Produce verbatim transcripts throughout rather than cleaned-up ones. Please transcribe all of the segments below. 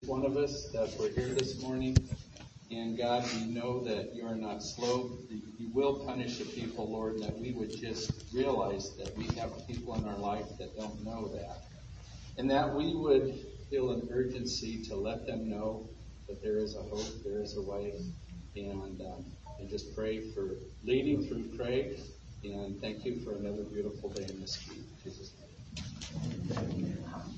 one of us that we're here this morning. And God, we know that you are not slow. You will punish the people, Lord, and that we would just realize that we have people in our life that don't know that. And that we would feel an urgency to let them know that there is a hope, there is a way. And, um, and just pray for leading through Craig. And thank you for another beautiful day in this week. In Jesus' name.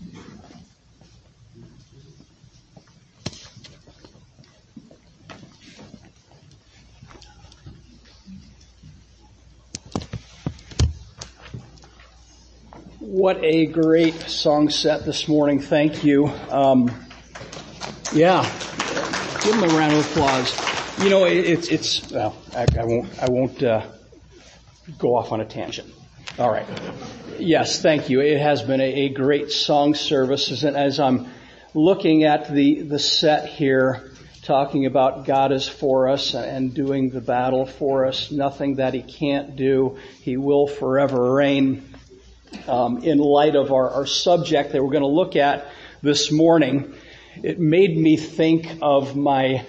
What a great song set this morning. Thank you. Um, yeah, give them a round of applause. You know, it, it's it's. Well, I, I won't. I won't uh, go off on a tangent. All right. Yes, thank you. It has been a, a great song service, and as I'm looking at the the set here, talking about God is for us and doing the battle for us, nothing that He can't do. He will forever reign. Um, in light of our, our subject that we're going to look at this morning, it made me think of my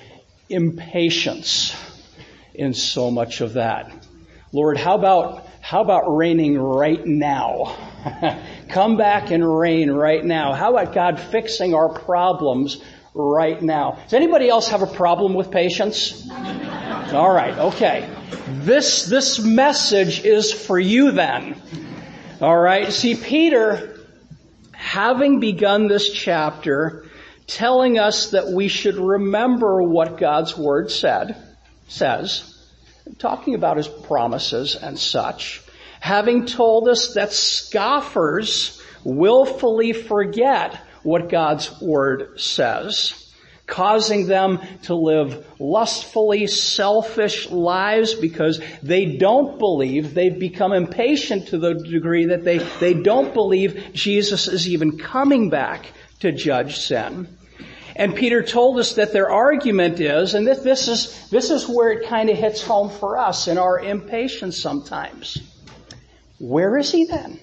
impatience in so much of that. Lord, how about how about reigning right now? Come back and reign right now. How about God fixing our problems right now? Does anybody else have a problem with patience? All right, okay. This this message is for you then. All right. See, Peter, having begun this chapter, telling us that we should remember what God's Word said, says, talking about His promises and such, having told us that scoffers willfully forget what God's Word says, causing them to live lustfully selfish lives because they don't believe, they've become impatient to the degree that they, they don't believe Jesus is even coming back to judge sin. And Peter told us that their argument is, and this, this is, this is where it kind of hits home for us in our impatience sometimes. Where is He then?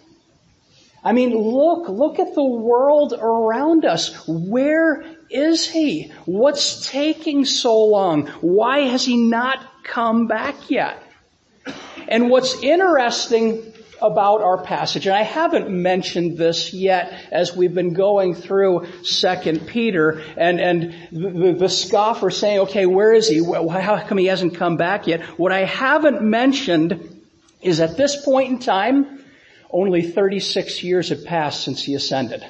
I mean, look, look at the world around us. Where is He? What's taking so long? Why has He not come back yet? And what's interesting about our passage, and I haven't mentioned this yet as we've been going through Second Peter, and, and the, the scoffer saying, okay, where is He? How come He hasn't come back yet? What I haven't mentioned is at this point in time, only thirty-six years had passed since He ascended.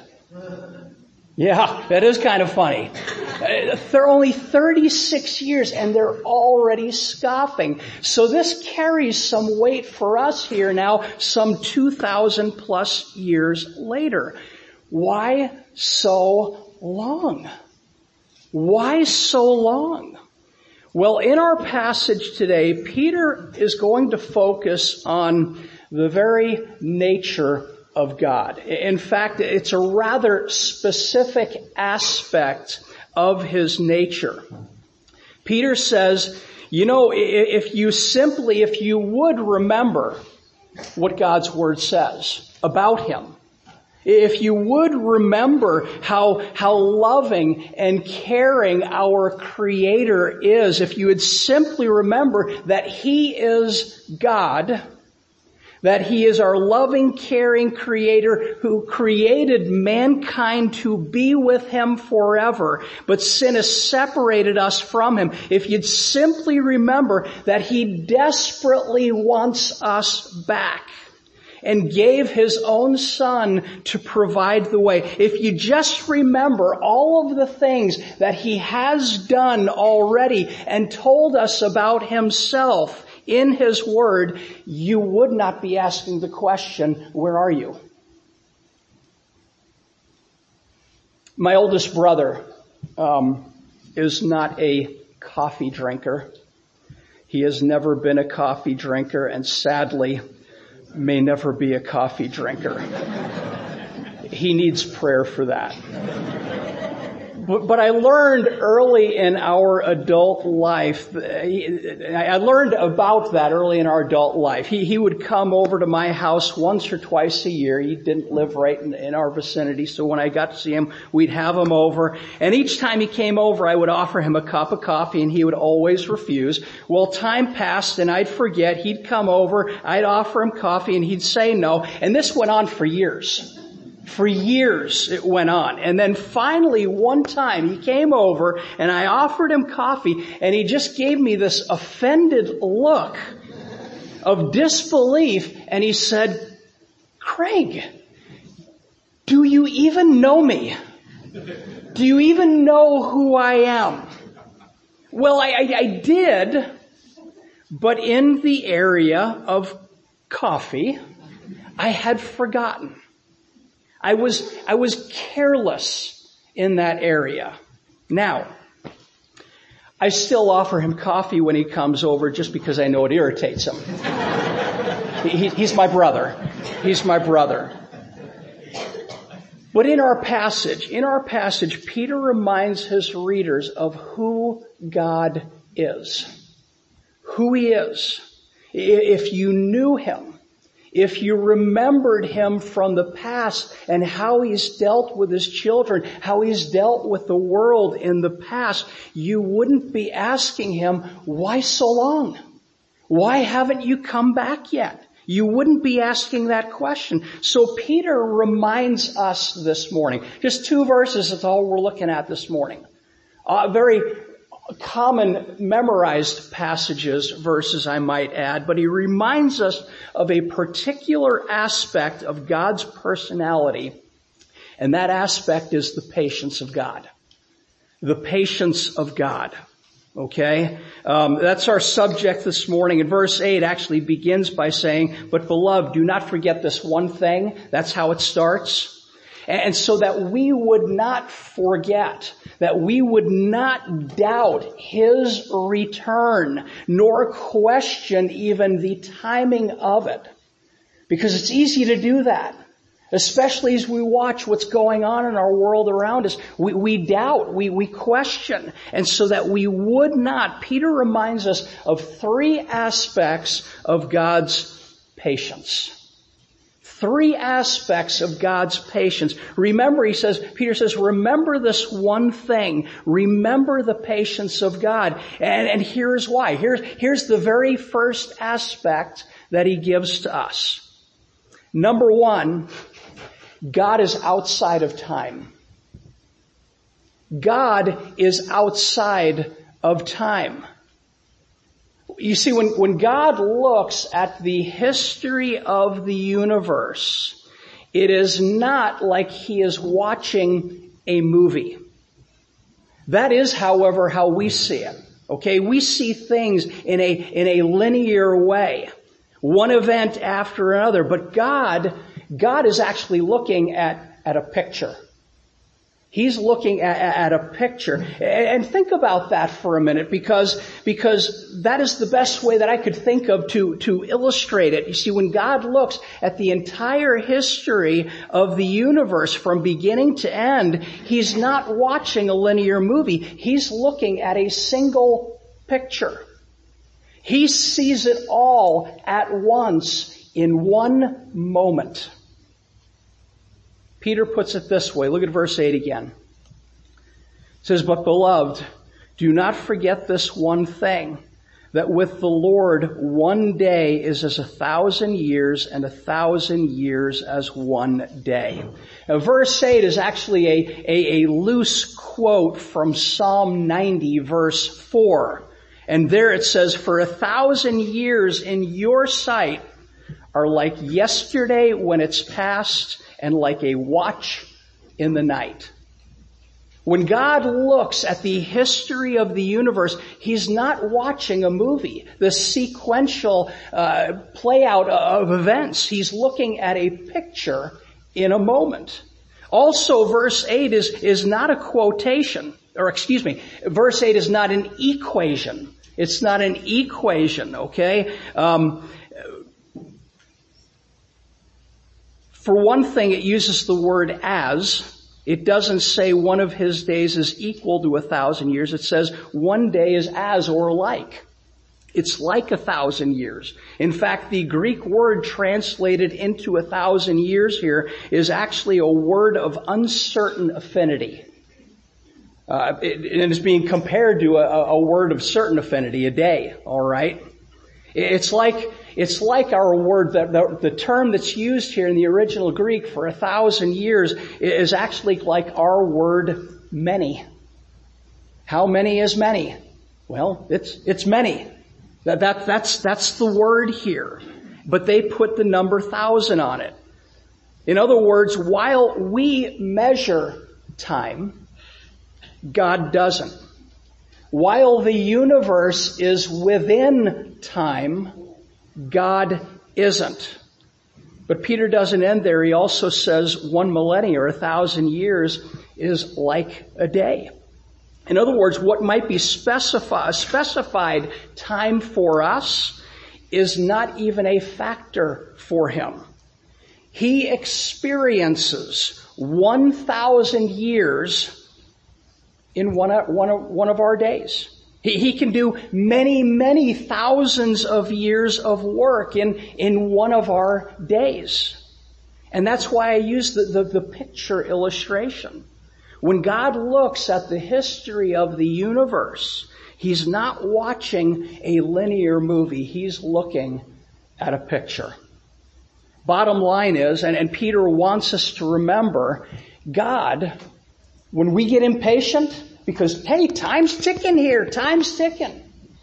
Yeah, that is kind of funny. They're only thirty-six years and they're already scoffing. So this carries some weight for us here now, some two thousand plus years later. Why so long? Why so long? Well, in our passage today, Peter is going to focus on the very nature of God. In fact, it's a rather specific aspect of His nature. Peter says, you know, if you simply, if you would remember what God's Word says about Him, if you would remember how, how loving and caring our Creator is, if you would simply remember that He is God, that He is our loving, caring Creator who created mankind to be with Him forever, but sin has separated us from Him. If you'd simply remember that He desperately wants us back and gave His own Son to provide the way. If you just remember all of the things that He has done already and told us about Himself in His Word, you would not be asking the question, where are you? My oldest brother um, is not a coffee drinker. He has never been a coffee drinker and sadly may never be a coffee drinker. He needs prayer for that. But, but I learned early in our adult life, I learned about that early in our adult life. He, he would come over to my house once or twice a year. He didn't live right in, in our vicinity, so when I got to see him, we'd have him over. And each time he came over, I would offer him a cup of coffee, and he would always refuse. Well, time passed, and I'd forget. He'd come over, I'd offer him coffee, and he'd say no. And this went on for years. For years it went on. And then finally one time he came over and I offered him coffee and he just gave me this offended look of disbelief and he said, "Craig, do you even know me? Do you even know who I am?" Well, I, I, I did, but in the area of coffee, I had forgotten. I was, I was careless in that area. Now, I still offer him coffee when he comes over just because I know it irritates him. he, he's my brother. He's my brother. But in our passage, in our passage, Peter reminds his readers of who God is. Who he is. If you knew him, if you remembered him from the past and how he's dealt with his children, how he's dealt with the world in the past, you wouldn't be asking him, "Why so long? Why haven't you come back yet?" You wouldn't be asking that question. So Peter reminds us this morning. Just two verses is all we're looking at this morning. Uh, very common memorized passages, verses I might add, but he reminds us of a particular aspect of God's personality, and that aspect is the patience of God. The patience of God. Okay? Um, that's our subject this morning. And verse eight actually begins by saying, "But beloved, do not forget this one thing." That's how it starts. And so that we would not forget, that we would not doubt his return, nor question even the timing of it. Because it's easy to do that, especially as we watch what's going on in our world around us. We, we doubt, we, we question. And so that we would not, Peter reminds us of three aspects of God's patience. Three aspects of God's patience. Remember, he says, Peter says, remember this one thing. Remember the patience of God. And, and here's why. Here's, here's the very first aspect that he gives to us. Number one, God is outside of time. God is outside of time. You see, when, when God looks at the history of the universe, it is not like he is watching a movie. That is, however, how we see it. Okay, we see things in a, in a linear way. One event after another. But God, God is actually looking at, at a picture. He's looking at, at a picture. And think about that for a minute, because, because that is the best way that I could think of to, to illustrate it. You see, when God looks at the entire history of the universe from beginning to end, he's not watching a linear movie. He's looking at a single picture. He sees it all at once in one moment. Peter puts it this way. Look at verse eight again. It says, "But beloved, do not forget this one thing, that with the Lord one day is as a thousand years, and a thousand years as one day." Now, verse eight is actually a, a, a loose quote from Psalm ninety, verse four. And there it says, "For a thousand years in your sight are like yesterday when it's past, and like a watch in the night." When God looks at the history of the universe, he's not watching a movie, the sequential uh, play out of events. He's looking at a picture in a moment. Also, verse eight is, is not a quotation, or excuse me, verse eight is not an equation. It's not an equation, okay? Um, For one thing, it uses the word "as," It doesn't say one of his days is equal to a thousand years. It says one day is as or like. It's like a thousand years. In fact, the Greek word translated into a thousand years here is actually a word of uncertain affinity. Uh, it, it is being compared to a, a word of certain affinity, a day, all right? It's like, it's like our word, the, the, the term that's used here in the original Greek for a thousand years is actually like our word many. How many is many? Well, it's, it's many. That, that, that's, that's the word here. But they put the number thousand on it. In other words, while we measure time, God doesn't. While the universe is within time, God isn't. But Peter doesn't end there. He also says one millennia or a thousand years is like a day. In other words, what might be specify, specified time for us is not even a factor for him. He experiences one thousand years in one of, one of, one of our days. He, he can do many, many thousands of years of work in, in one of our days. And that's why I use the, the, the picture illustration. When God looks at the history of the universe, he's not watching a linear movie. He's looking at a picture. Bottom line is, and, and Peter wants us to remember, God, when we get impatient, because, hey, time's ticking here, time's ticking.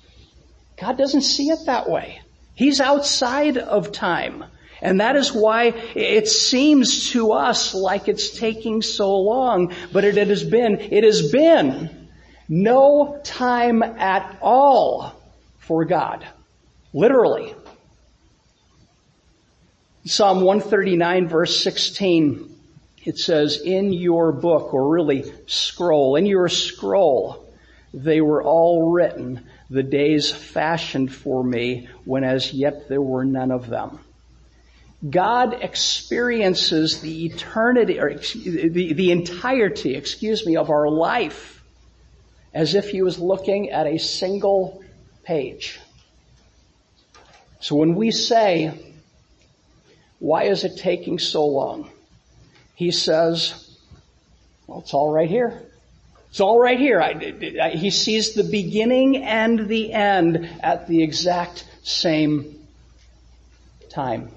God doesn't see it that way. He's outside of time. And that is why it seems to us like it's taking so long, but it, it has been, it has been no time at all for God. Literally. Psalm one thirty-nine verse sixteen, it says, in your book, or really scroll, in your scroll, they were all written, the days fashioned for me, when as yet there were none of them. God experiences the eternity, or the, the entirety, excuse me, of our life as if he was looking at a single page. So when we say, why is it taking so long? He says, well, it's all right here. It's all right here. I, I, he sees the beginning and the end at the exact same time.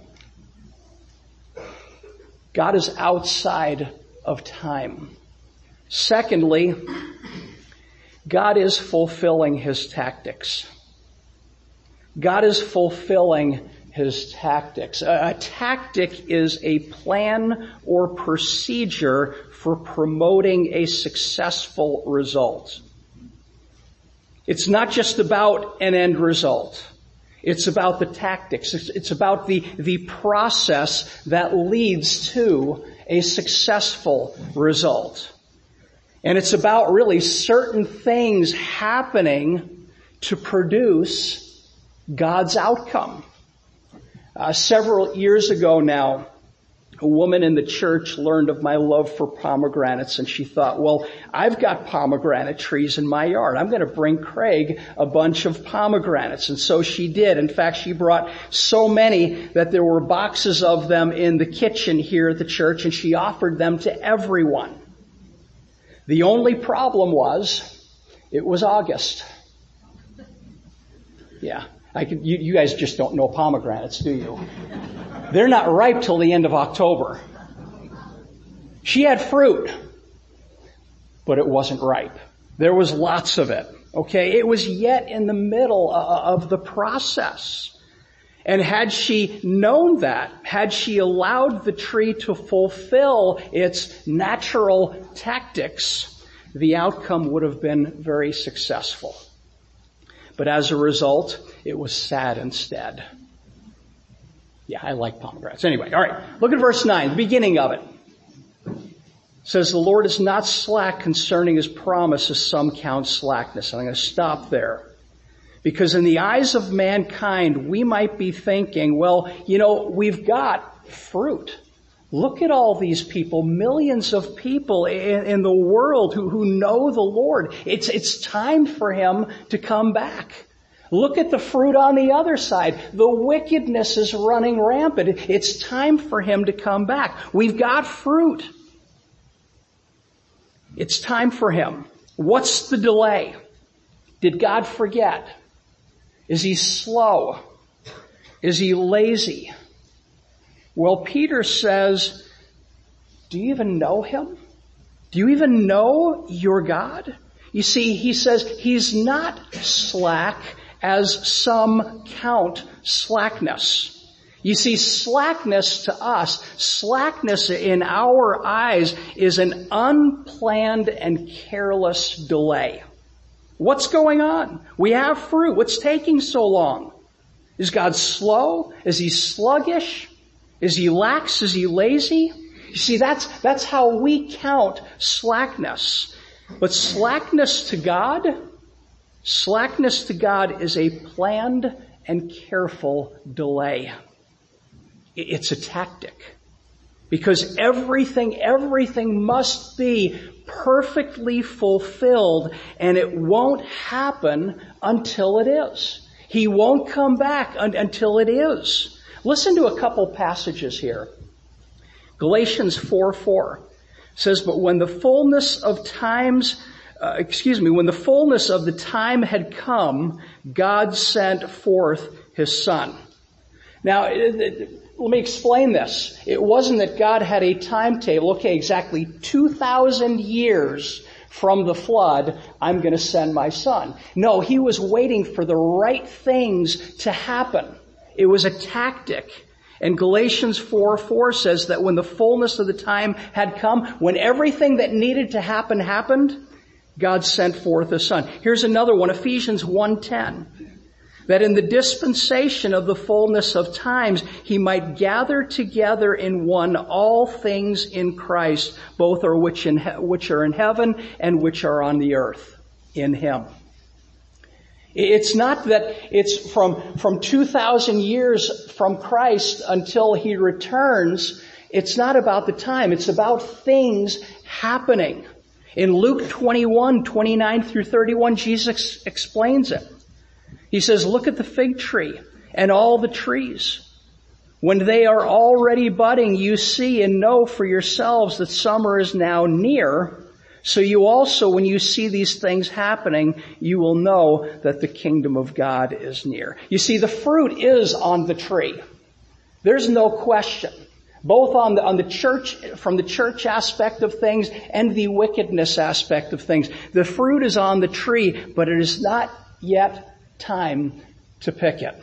God is outside of time. Secondly, God is fulfilling his tactics. God is fulfilling his tactics. A, a tactic is a plan or procedure for promoting a successful result. It's not just about an end result. It's about the tactics. It's, it's about the, the process that leads to a successful result. And it's about really certain things happening to produce God's outcome. Uh, several years ago now, a woman in the church learned of my love for pomegranates, and she thought, well, I've got pomegranate trees in my yard. I'm going to bring Craig a bunch of pomegranates. And so she did. In fact, she brought so many that there were boxes of them in the kitchen here at the church, and she offered them to everyone. The only problem was, it was August. Yeah, I could, you, you guys just don't know pomegranates, do you? They're not ripe till the end of October. She had fruit, but it wasn't ripe. There was lots of it. Okay, it was yet in the middle of the process. And had she known that, had she allowed the tree to fulfill its natural tactics, the outcome would have been very successful. But as a result, it was sad instead. Yeah, I like pomegranates. Anyway, all right. Look at verse nine, the beginning of it. It says, the Lord is not slack concerning his promise, as some count slackness. And I'm going to stop there. Because in the eyes of mankind, we might be thinking, well, you know, we've got fruit. Look at all these people, millions of people in, in the world who, who know the Lord. It's, it's time for him to come back. Look at the fruit on the other side. The wickedness is running rampant. It's time for him to come back. We've got fruit. It's time for him. What's the delay? Did God forget? Is he slow? Is he lazy? Well, Peter says, do you even know him? Do you even know your God? You see, he says he's not slack as some count slackness. You see, slackness to us, slackness in our eyes is an unplanned and careless delay. What's going on? We have fruit. What's taking so long? Is God slow? Is he sluggish? Is he lax? Is he lazy? You see, that's, that's how we count slackness. But slackness to God, slackness to God is a planned and careful delay. It's a tactic. Because everything, everything must be perfectly fulfilled, and it won't happen until it is. He won't come back un- until it is. Listen to a couple passages here. Galatians four four says, but when the fullness of times, uh, excuse me, when the fullness of the time had come, God sent forth his Son. Now, it, it, let me explain this. It wasn't that God had a timetable. Okay, exactly two thousand years from the flood, I'm going to send my Son. No, he was waiting for the right things to happen. It was a tactic. And Galatians four four says that when the fullness of the time had come, when everything that needed to happen happened, God sent forth a Son. Here's another one, Ephesians one ten. That in the dispensation of the fullness of times, he might gather together in one all things in Christ, both are which, in he- which are in heaven and which are on the earth, in him. It's not that it's from, from two thousand years from Christ until he returns. It's not about the time. It's about things happening. In Luke twenty-one, twenty-nine through thirty-one, Jesus explains it. He says, look at the fig tree and all the trees. When they are already budding, you see and know for yourselves that summer is now near. So you also, when you see these things happening, you will know that the kingdom of God is near. You see, the fruit is on the tree. There's no question. Both on the, on the church, from the church aspect of things and the wickedness aspect of things. The fruit is on the tree, but it is not yet time to pick it.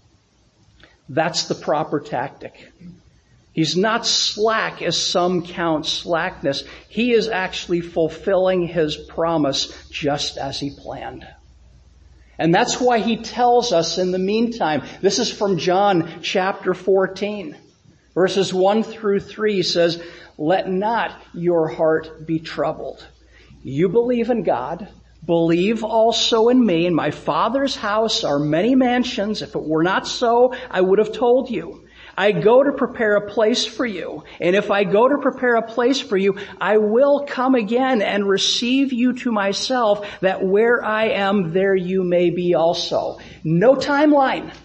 That's the proper tactic. He's not slack as some count slackness. He is actually fulfilling his promise just as he planned. And that's why he tells us in the meantime, this is from John chapter fourteen, verses one through three says, let not your heart be troubled. You believe in God. Believe also in me. In my Father's house are many mansions. If it were not so, I would have told you. I go to prepare a place for you. And if I go to prepare a place for you, I will come again and receive you to myself, that where I am, there you may be also. No timeline.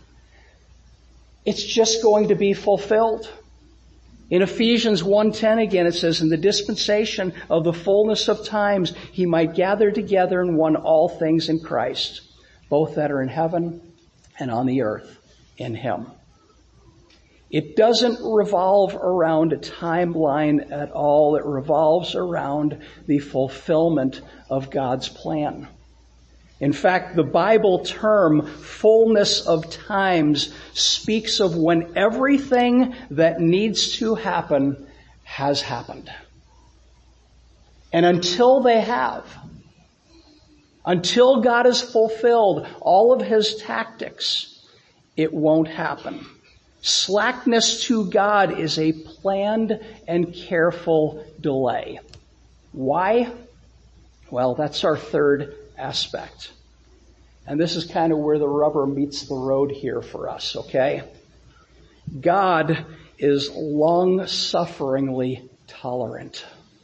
It's just going to be fulfilled. In Ephesians one ten again, it says, in the dispensation of the fullness of times, he might gather together in one all things in Christ, both that are in heaven and on the earth, in him. It doesn't revolve around a timeline at all. It revolves around the fulfillment of God's plan. In fact, the Bible term fullness of times speaks of when everything that needs to happen has happened. And until they have, until God has fulfilled all of his tactics, it won't happen. Slackness to God is a planned and careful delay. Why? Well, that's our third aspect. And this is kind of where the rubber meets the road here for us, okay? God is long-sufferingly tolerant.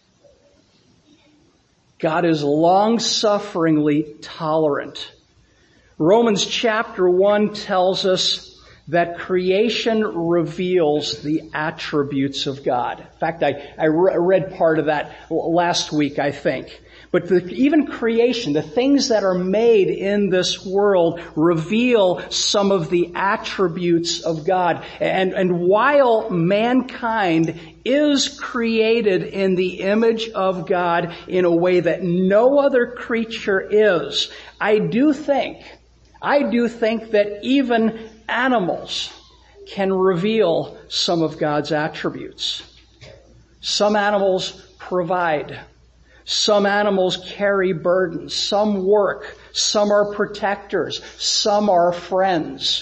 God is long-sufferingly tolerant. Romans chapter one tells us that creation reveals the attributes of God. In fact, I, I re- read part of that last week, I think. But the, even creation, the things that are made in this world, reveal some of the attributes of God. And, and while mankind is created in the image of God in a way that no other creature is, I do think, I do think that even animals can reveal some of God's attributes. Some animals provide. Some animals carry burdens. Some work. Some are protectors. Some are friends.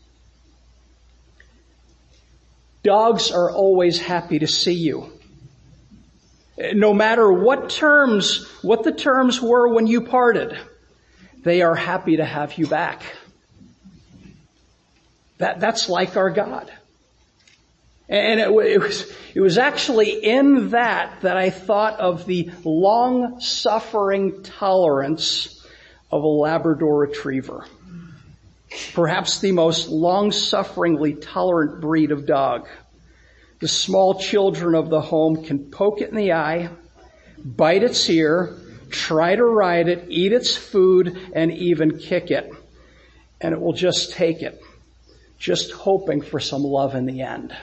Dogs are always happy to see you. No matter what terms, what the terms were when you parted, they are happy to have you back. That, that's like our God. And it, it was, it was actually in that that I thought of the long-suffering tolerance of a Labrador Retriever. Perhaps the most long-sufferingly tolerant breed of dog. The small children of the home can poke it in the eye, bite its ear, try to ride it, eat its food, and even kick it. And it will just take it, just hoping for some love in the end.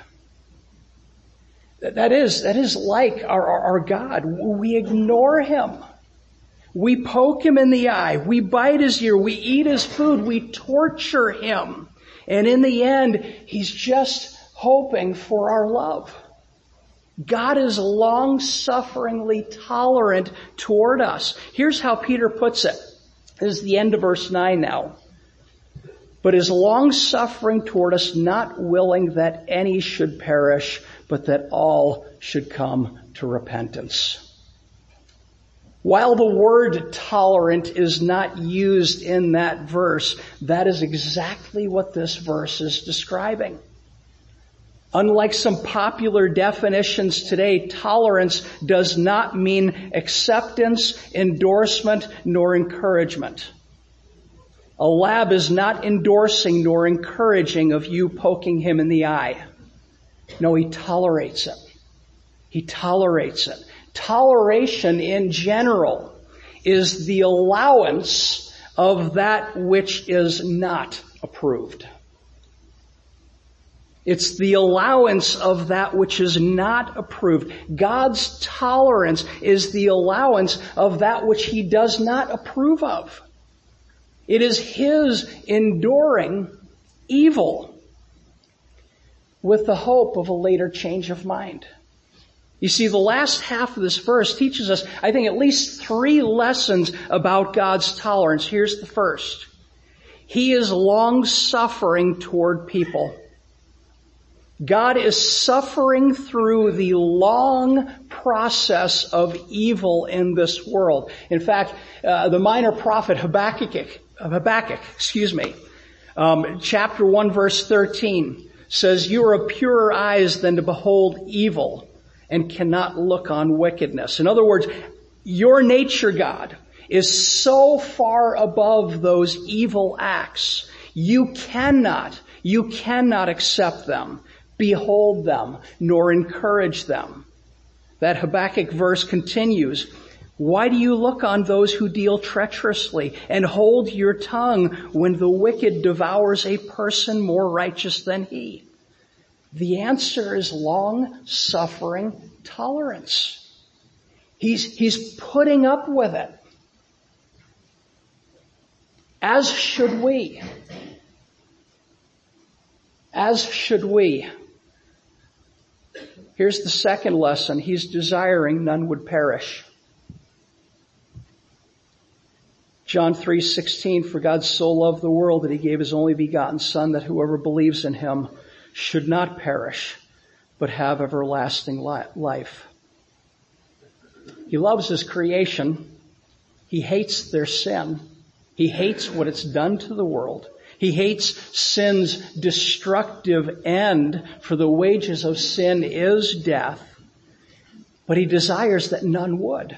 That is, that is like our, our, our God. We ignore Him. We poke Him in the eye. We bite His ear. We eat His food. We torture Him. And in the end, He's just hoping for our love. God is long-sufferingly tolerant toward us. Here's how Peter puts it. This is the end of verse nine now. But is long-suffering toward us, not willing that any should perish, but that all should come to repentance. While the word tolerant is not used in that verse, that is exactly what this verse is describing. Unlike some popular definitions today, tolerance does not mean acceptance, endorsement, nor encouragement. A lab is not endorsing nor encouraging of you poking him in the eye. No, he tolerates it. He tolerates it. Toleration in general is the allowance of that which is not approved. It's the allowance of that which is not approved. God's tolerance is the allowance of that which He does not approve of. It is His enduring evil with the hope of a later change of mind. You see, the last half of this verse teaches us, I think, at least three lessons about God's tolerance. Here's the first. He is long-suffering toward people. God is suffering through the long process of evil in this world. In fact, uh, the minor prophet Habakkuk, Habakkuk, excuse me, um, chapter one, verse thirteen says, "You are of purer eyes than to behold evil, and cannot look on wickedness." In other words, your nature, God, is so far above those evil acts, you cannot, you cannot accept them, behold them, nor encourage them. That Habakkuk verse continues, "Why do you look on those who deal treacherously and hold your tongue when the wicked devours a person more righteous than he?" The answer is long-suffering tolerance. He's, he's putting up with it. As should we. As should we. Here's the second lesson. He's desiring none would perish. John three sixteen, "For God so loved the world that He gave His only begotten Son, that whoever believes in Him should not perish, but have everlasting life." He loves His creation. He hates their sin. He hates what it's done to the world. He hates sin's destructive end, for the wages of sin is death. But he desires that none would.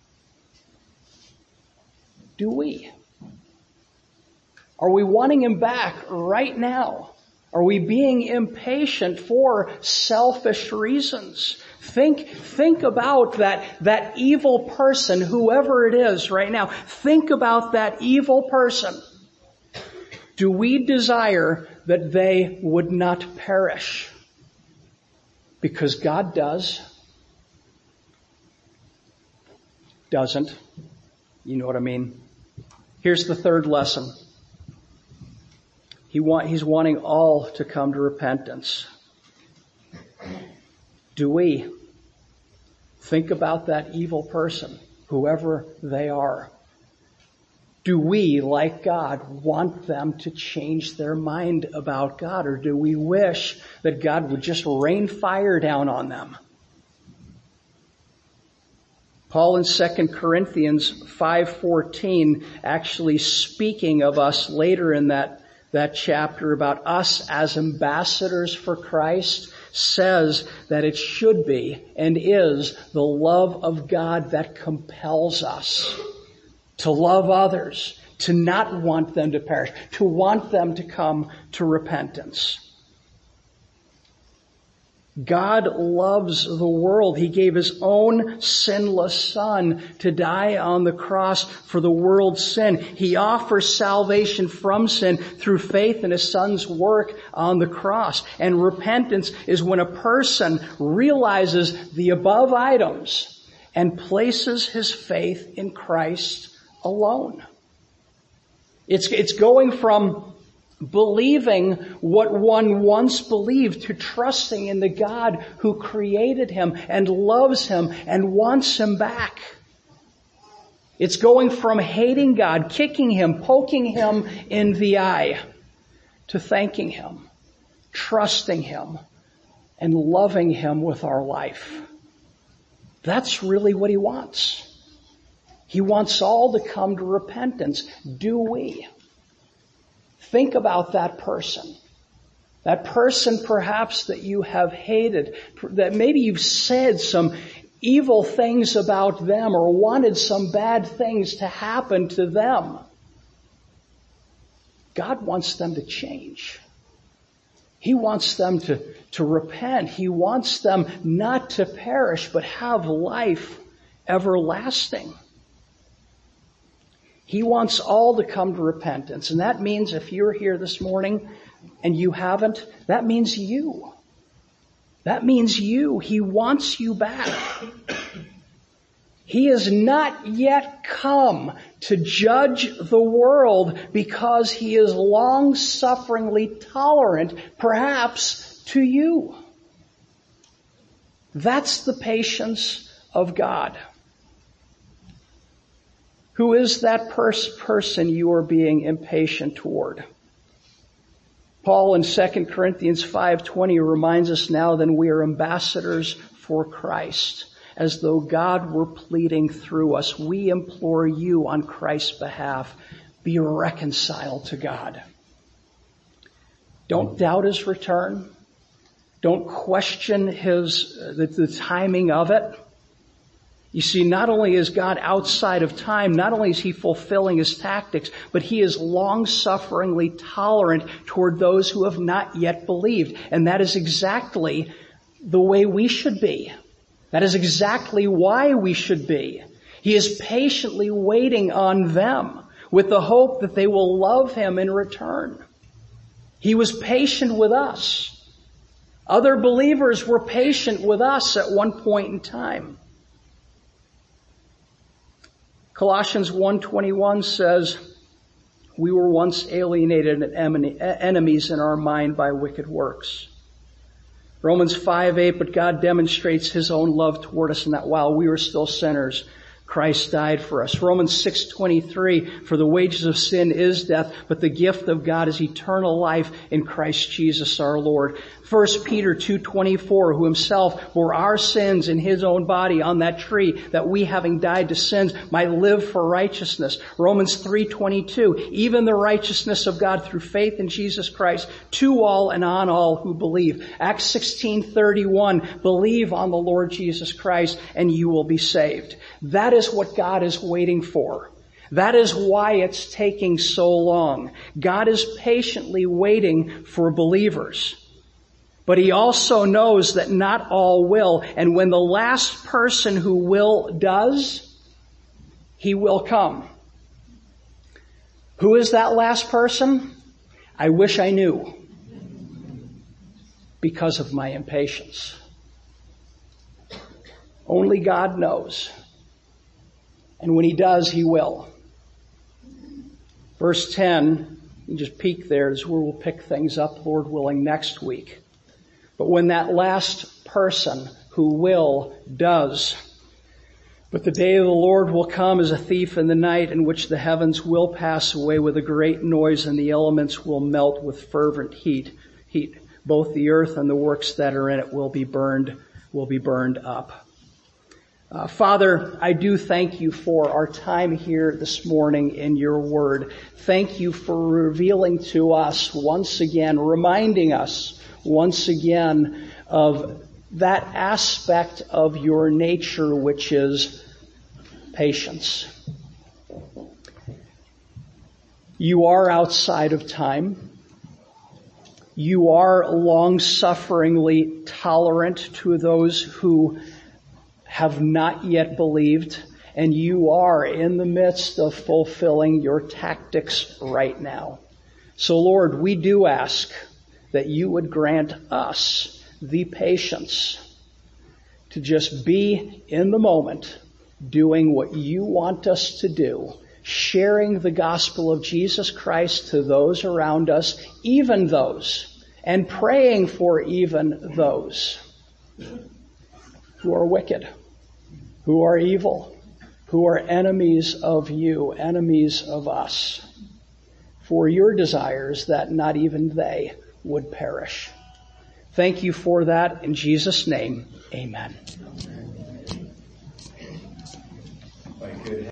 Do we? Are we wanting him back right now? Are we being impatient for selfish reasons? Think, think about that, that evil person, whoever it is right now. Think about that evil person. Do we desire that they would not perish? Because God does. Doesn't. You know what I mean? Here's the third lesson. He want, he's wanting all to come to repentance. Do we? Think about that evil person, whoever they are. Do we, like God, want them to change their mind about God? Or do we wish that God would just rain fire down on them? Paul in Second Corinthians five fourteen, actually speaking of us later in that that chapter about us as ambassadors for Christ, says that it should be and is the love of God that compels us to love others, to not want them to perish, to want them to come to repentance. God loves the world. He gave his own sinless son to die on the cross for the world's sin. He offers salvation from sin through faith in his son's work on the cross. And repentance is when a person realizes the above items and places his faith in Christ alone. It's, it's going from believing what one once believed to trusting in the God who created him and loves him and wants him back. It's going from hating God, kicking him, poking him in the eye, to thanking him, trusting him, and loving him with our life. That's really what he wants. He wants all to come to repentance. Do we? Think about that person. That person perhaps that you have hated, that maybe you've said some evil things about them or wanted some bad things to happen to them. God wants them to change. He wants them to, to repent. He wants them not to perish, but have life everlasting. He wants all to come to repentance. And that means if you're here this morning and you haven't, that means you. That means you. He wants you back. He has not yet come to judge the world because he is long-sufferingly tolerant, perhaps, to you. That's the patience of God. Who is that pers- person you are being impatient toward? Paul in Second Corinthians five twenty reminds us now that we are ambassadors for Christ, as though God were pleading through us. We implore you on Christ's behalf, be reconciled to God. Don't doubt his return. Don't question his the, the timing of it. You see, not only is God outside of time, not only is he fulfilling his tactics, but he is long-sufferingly tolerant toward those who have not yet believed. And that is exactly the way we should be. That is exactly why we should be. He is patiently waiting on them with the hope that they will love him in return. He was patient with us. Other believers were patient with us at one point in time. Colossians one twenty-one says, we were once alienated and enemies in our mind by wicked works. Romans five eight, but God demonstrates his own love toward us in that while we were still sinners, Christ died for us. Romans six twenty-three, for the wages of sin is death, but the gift of God is eternal life in Christ Jesus our Lord. First Peter two twenty-four, who himself bore our sins in his own body on that tree, that we, having died to sins, might live for righteousness. Romans three twenty-two, even the righteousness of God through faith in Jesus Christ, to all and on all who believe. Acts sixteen thirty-one, believe on the Lord Jesus Christ and you will be saved. That is what God is waiting for. That is why it's taking so long. God is patiently waiting for believers. But he also knows that not all will. And when the last person who will does, he will come. Who is that last person? I wish I knew. Because of my impatience. Only God knows. And when he does, he will. Verse ten, you just peek there, is where we'll pick things up, Lord willing, next week. But when that last person who will does, but the day of the Lord will come as a thief in the night, in which the heavens will pass away with a great noise and the elements will melt with fervent heat. Heat. Both the earth and the works that are in it will be burned, will be burned up. Uh, Father, I do thank you for our time here this morning in your word. Thank you for revealing to us once again, reminding us once again of that aspect of your nature which is patience. You are outside of time. You are long-sufferingly tolerant to those who have not yet believed, and you are in the midst of fulfilling your tactics right now. So Lord, we do ask that you would grant us the patience to just be in the moment, doing what you want us to do, sharing the gospel of Jesus Christ to those around us, even those, and praying for even those who are wicked, who are evil, who are enemies of you, enemies of us. For your desires that not even they would perish. Thank you for that. In Jesus' name, amen.